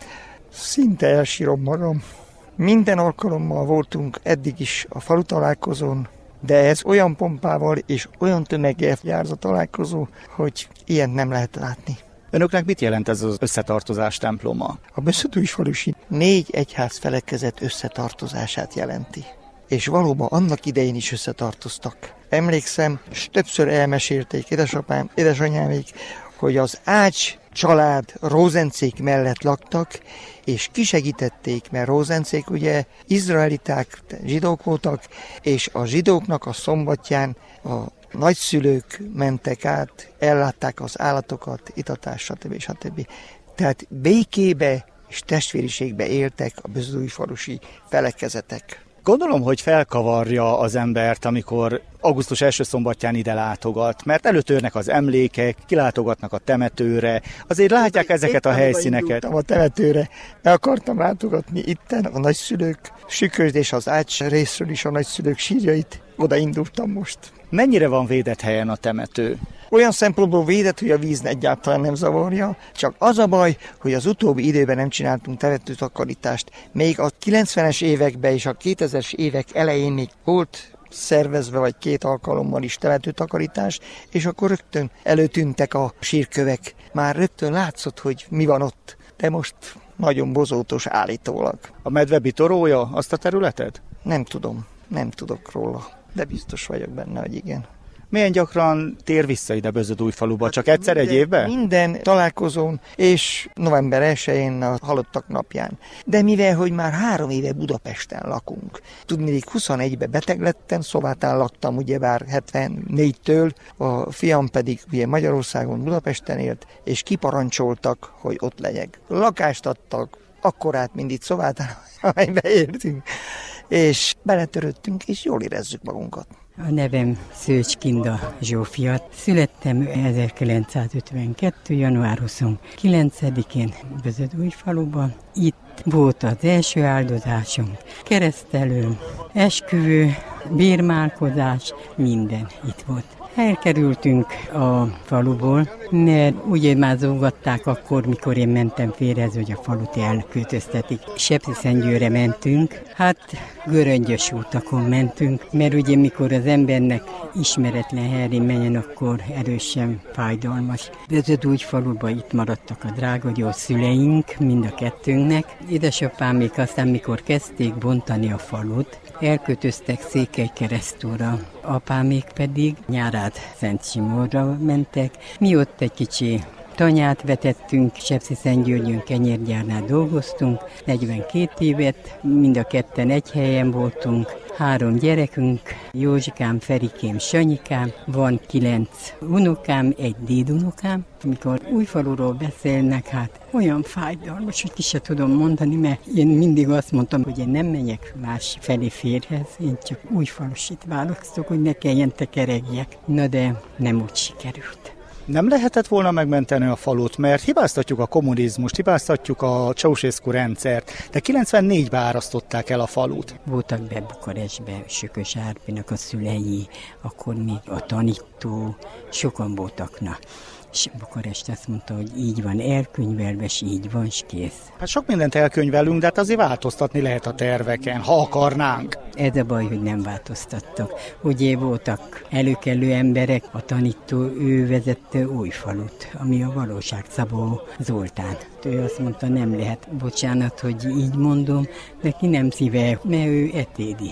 Szinte elsírom magam. Minden alkalommal voltunk eddig is a falu találkozón, de ez olyan pompával és olyan tömeggel jár a találkozó, hogy ilyent nem lehet látni. Önöknek mit jelent ez az összetartozás temploma? A Bözödújfalusi 4 egyház felekezet összetartozását jelenti. És valóban annak idején is összetartoztak. Emlékszem, és többször elmesélték édesapám, édesanyámék, hogy az Ács család Rózencék mellett laktak, és kisegítették, mert Rózencék ugye izraeliták, zsidók voltak, és a zsidóknak a szombatján a nagyszülők mentek át, ellátták az állatokat, itatás, stb. Tehát békébe és testvériségbe éltek a bözödújfalusi felekezetek. Gondolom, hogy felkavarja az embert, amikor augusztus első szombatján ide látogat, mert előtörnek az emlékek, kilátogatnak a temetőre, azért látják ezeket a helyszíneket. A temetőre, el akartam látogatni itten a nagyszülők, Sükös és az Ács részről is a nagyszülők sírjait, oda indultam most. Mennyire van védett helyen a temető? Olyan szempontból védett, hogy a víz egyáltalán nem zavarja, csak az a baj, hogy az utóbbi időben nem csináltunk temetőtakarítást. Még a 90-es években és a 2000-es évek elején még volt szervezve, vagy 2 alkalommal is temetőtakarítás, és akkor rögtön előtűntek a sírkövek. Már rögtön látszott, hogy mi van ott, de most nagyon bozótos állítólag. A medve bitorója azt a területet? Nem tudom, nem tudok róla, de biztos vagyok benne, hogy igen. Milyen gyakran tér vissza ide Bözödújfaluba? Csak egyszer egy évben? Minden találkozón, és november 1-én a halottak napján. De mivel, hogy már 3 éve Budapesten lakunk. Tudniillik 21-ben beteg lettem, Szovátán laktam ugyebár 74-től, a fiam pedig ugye Magyarországon, Budapesten élt, és kiparancsoltak, hogy ott legyek. Lakást adtak, akkorát, mint itt Szovátán, amelybe értünk, és beletörődtünk, és jól érezzük magunkat. A nevem Szőcs Kinda Zsófia. Születtem 1952. január 29-én Bözödújfaluban. Itt volt az első áldozásom, keresztelőm, esküvő, bírmálkozás, minden itt volt. Elkerültünk a faluból, mert ugye már zógatták akkor, mikor én mentem félre, hogy a falut elköltöztetik. Sepsiszentgyőre mentünk, hát göröngyös utakon mentünk, mert ugye mikor az embernek ismeretlen helyén menjen, akkor erősen fájdalmas. Bözödújfaluban itt maradtak a drága szüleink, mind a kettőnknek. Édesapámék aztán, mikor kezdték bontani a falut, elköltöztek Székelykeresztúra, apámék pedig Nyárád Szent Simorra mentek. Mi ott egy kicsi tanyát vetettünk, Sepsiszentgyörgyön kenyérgyárnál dolgoztunk, 42 évet, mind a ketten egy helyen voltunk, 3 gyerekünk, Józsikám, Ferikém, Sanyikám, van 9 unokám, 1 dédunokám. Amikor Újfaluról beszélnek, hát olyan fájdalmas, hogy ki se tudom mondani, mert én mindig azt mondtam, hogy én nem menjek más felé férhez, én csak Újfalusit választok, hogy ne kelljen tekeregjek. Na de nem úgy sikerült. Nem lehetett volna megmenteni a falut, mert hibáztatjuk a kommunizmust, hibáztatjuk a Ceausescu rendszert, de 94-ben árasztották el a falut. Voltak be Bukarestbe Sükös Árpinak a szülei, akkor még a tanító, sokan voltak, na. És Bukarest azt mondta, hogy így van elkönyvelve, és így van, és kész. Hát sok mindent elkönyvelünk, de hát azért változtatni lehet a terveken, ha akarnánk. Ez a baj, hogy nem változtattak. Ugye voltak előkelő emberek, a tanító, ő vezette Újfalut, ami a valóság, Szabó Zoltán. Ő azt mondta, nem lehet, bocsánat, hogy így mondom, de ki nem szíve, mert ő etédi.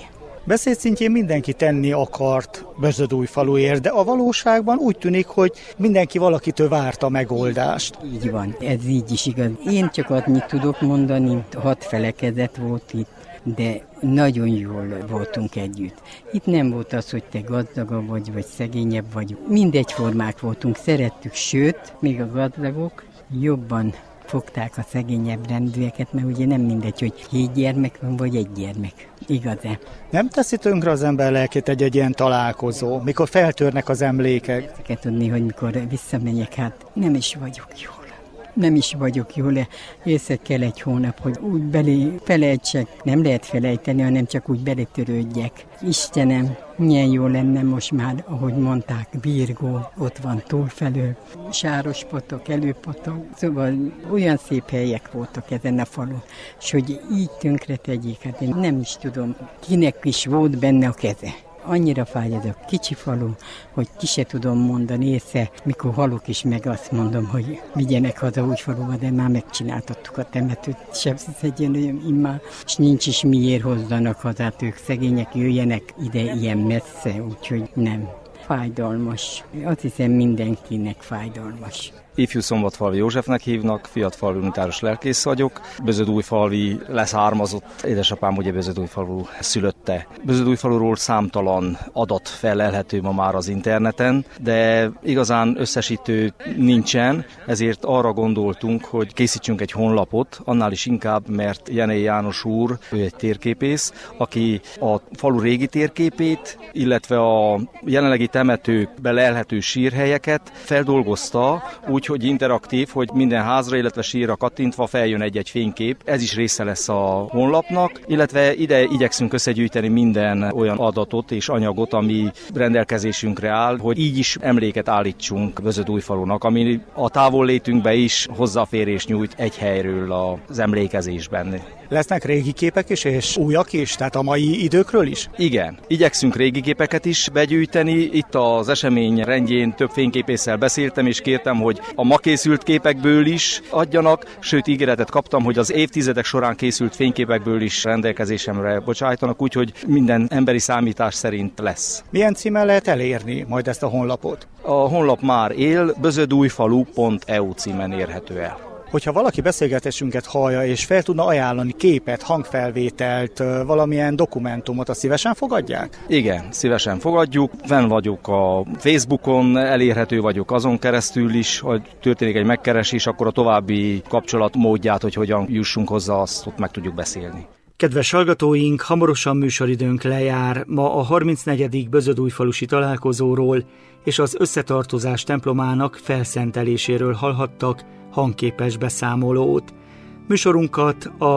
Beszédszintjén mindenki tenni akart Bözödújfaluért, de a valóságban úgy tűnik, hogy mindenki valakitől várta a megoldást. Így van, ez így is igaz. Én csak annyit tudok mondani, 6 felekezet volt itt, de nagyon jól voltunk együtt. Itt nem volt az, hogy te gazdagabb vagy szegényebb vagy. Mindegyformák voltunk, szerettük, sőt, még a gazdagok jobban fogták a szegényebb rendűeket, mert ugye nem mindegy, hogy 7 gyermek van, vagy 1 gyermek. Igaz-e? Nem teszi tönkre az ember lelkét egy ilyen találkozó, mikor feltörnek az emlékek? Kell tudni, hogy mikor visszamegyek, hát nem is vagyok jól. Nem is vagyok jól, észre kell egy hónap, hogy úgy belé felejtsek, nem lehet felejteni, hanem csak úgy beletörődjek. Istenem, milyen jó lenne most már, ahogy mondták, Birgó, ott van túlfelől, Sárospatak, Előpatak, szóval olyan szép helyek voltak ezen a falun, és hogy így tönkre tegyék, hát én nem is tudom, kinek is volt benne a keze. Annyira fáj ez a kicsi falu, hogy ki se tudom mondani észre, mikor halok is meg azt mondom, hogy vigyenek haza Újfaluba, de már megcsináltattuk a temetőt, Sepsiszegyen immár, és nincs is miért hozzanak hazát, ők szegények jöjjenek ide ilyen messze, úgyhogy nem. Fájdalmas. Azt hiszem mindenkinek fájdalmas. Ifjú Szombatfalvi Józsefnek hívnak, fiatalfalvi unitáros lelkész vagyok. Bözödújfalvi leszármazott, édesapám ugye Bözödújfalu szülötte. Bözödújfaluról számtalan adat felelhető ma már az interneten, de igazán összesítő nincsen, ezért arra gondoltunk, hogy készítsünk egy honlapot, annál is inkább, mert Jenei János úr, ő egy térképész, aki a falu régi térképét, illetve a jelenlegi temetőkbe lelhető sírhelyeket feldolgozta, úgyhogy interaktív, hogy minden házra, illetve sírra kattintva feljön egy-egy fénykép. Ez is része lesz a honlapnak, illetve ide igyekszünk összegyűjteni minden olyan adatot és anyagot, ami rendelkezésünkre áll, hogy így is emléket állítsunk Bözödújfalunak, ami a távollétünkbe is hozzáférés nyújt egy helyről az emlékezésben. Lesznek régi képek is, és újak is, tehát a mai időkről is? Igen, igyekszünk régi képeket is begyűjteni. Itt az esemény rendjén több fényképésszel beszéltem, és kértem, hogy a ma készült képekből is adjanak, sőt ígéretet kaptam, hogy az évtizedek során készült fényképekből is rendelkezésemre bocsájtanak, úgyhogy minden emberi számítás szerint lesz. Milyen címmel lehet elérni majd ezt a honlapot? A honlap már él, bözödújfalu.eu címen érhető el. Hogyha valaki beszélgetésünket hallja, és fel tudna ajánlani képet, hangfelvételt, valamilyen dokumentumot, azt szívesen fogadják? Igen, szívesen fogadjuk. Fenn vagyok a Facebookon, elérhető vagyok azon keresztül is, hogy történik egy megkeresés, akkor a további kapcsolatmódját, hogy hogyan jussunk hozzá, azt ott meg tudjuk beszélni. Kedves hallgatóink, hamarosan műsoridőnk lejár. Ma a 34. Bözödújfalusi találkozóról és az Összetartozás templomának felszenteléséről hallhattak hangképes beszámolót. Műsorunkat a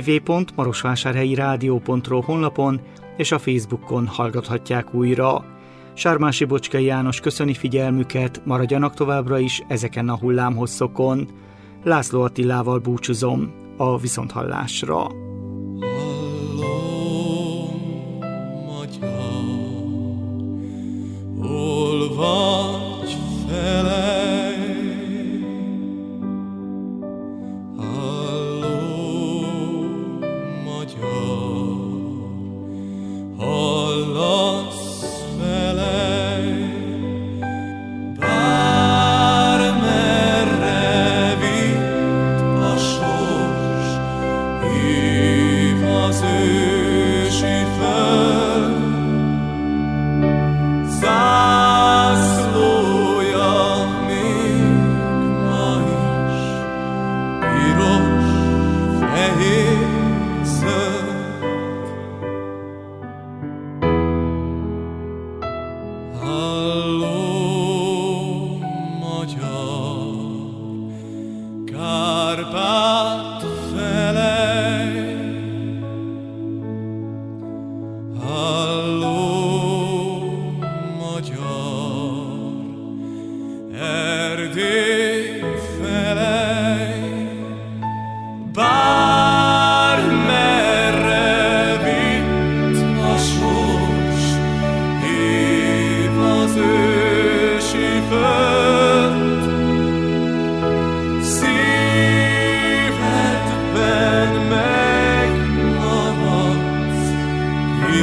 www.marosvásárhelyi-rádió.ro honlapon és a Facebookon hallgathatják újra. Sármási Bocskei János köszöni figyelmüket, maradjanak továbbra is ezeken a hullámhosszokon. László Attilával búcsúzom, a viszonthallásra. Hol vagy felej? Halló, magyar, hallasz felej? Bármerre vitt a sors,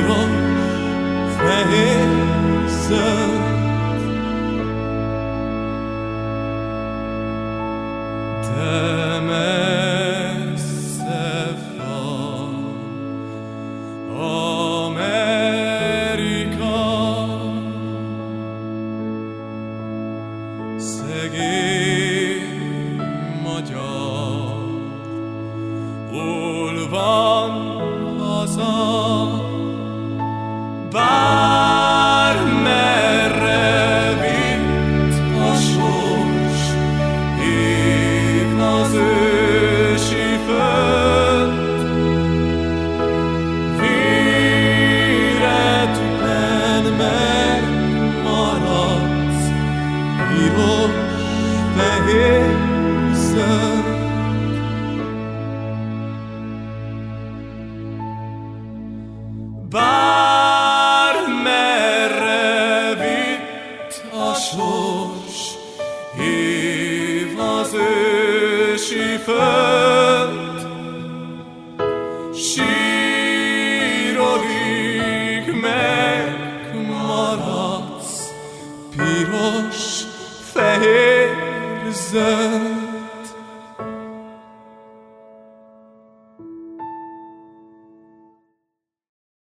piros, fehér, zöld. De messze van Amerika, szegény magyar, hol van haza, bármerre vitt a sors, év az ősi föld, véredben megmaradsz, piros, fehér, zöld. Bármerre vitt a sors, év az ősi föld, sírodig megmaradsz, piros, fehér, zöld.